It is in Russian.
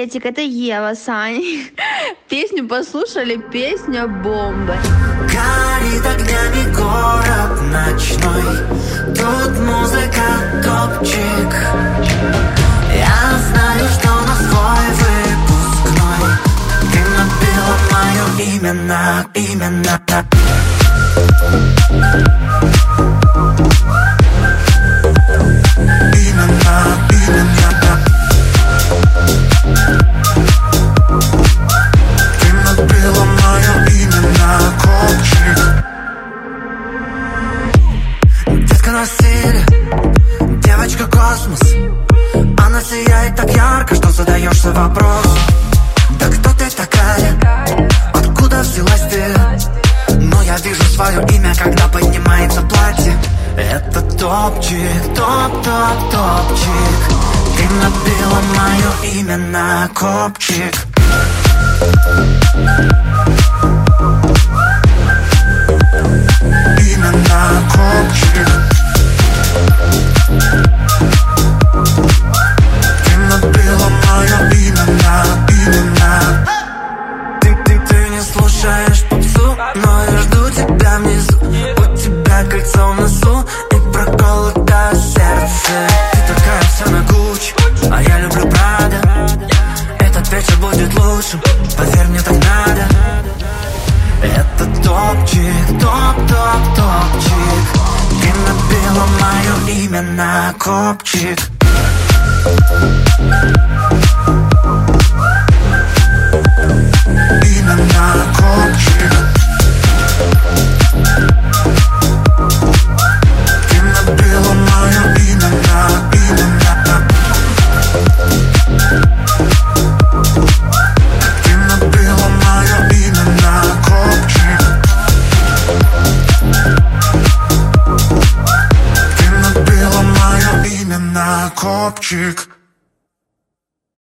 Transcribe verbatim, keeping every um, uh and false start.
приветик, это Ева, Сань. Песню послушали, песня бомба. Горит огнями город ночной, тут музыка топчик. Я знаю, что на свой выпускной ты набила мое имя, именно. Девочка космос, она сияет так ярко, что задаешься вопрос: да кто ты такая? Откуда взялась ты? Но я вижу свое имя, когда поднимается платье. Это топчик, топ-топ-топчик. Ты набила мое имя на копчик. Именно копчик. Ты набила мое имя на именно. Ты, ты, ты не слушаешь попсу, но я жду тебя внизу. У тебя кольцо в носу и проколото сердце. Ты такая вся на Гуччи, а я люблю Прада. Этот вечер будет лучшим, поверь мне, так надо. Это топчик, топ-топ-топчик. Ты набила мое имя на копчик. Имя на копчик. Ты набила мое имя на именно. Ты набила мое имя на копчик. Ты набила мое имя на копчик.